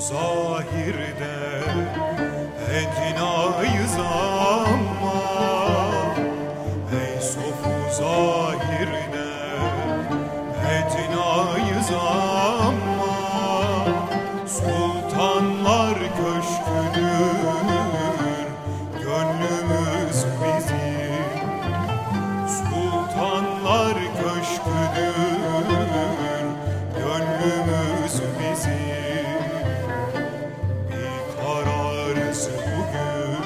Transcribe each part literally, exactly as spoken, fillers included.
zahirde edinayız ama ey sofu zahirde edinayız ama sultanlar köşküdür gönlümüz bizim, sultanlar köşküdür gönlümüz bizim. Bir kararız bugün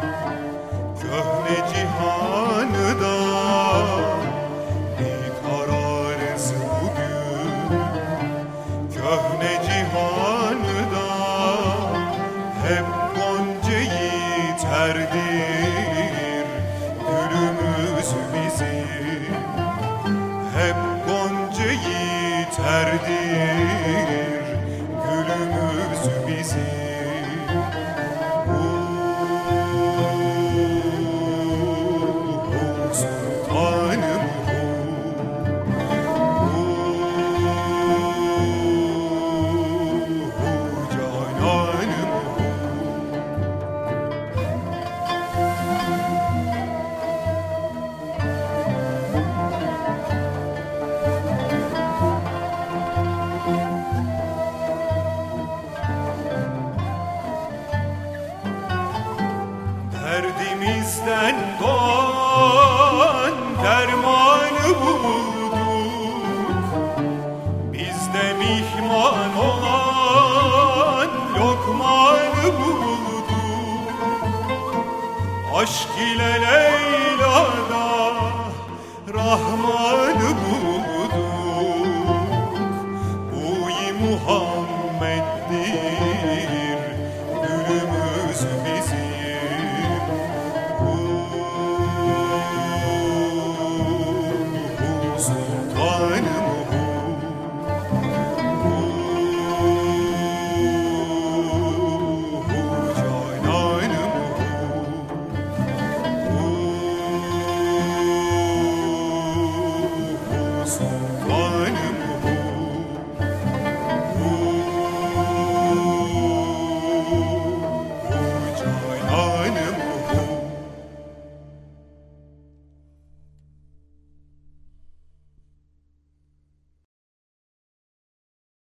köhne cihanıda, bir kararız bugün köhne cihanıda. Hep gonca yiterdir gülümüz bizim, hep gonca yiterdir gülümüz bizim. Oh, sultanım oh, oh, cananım derdimizden doğan dermanı bulduk, bizde mihman olan lokmanı bulduk. Aşk ile Leyla'da Rahman'ı bulduk, bu-i Muhammed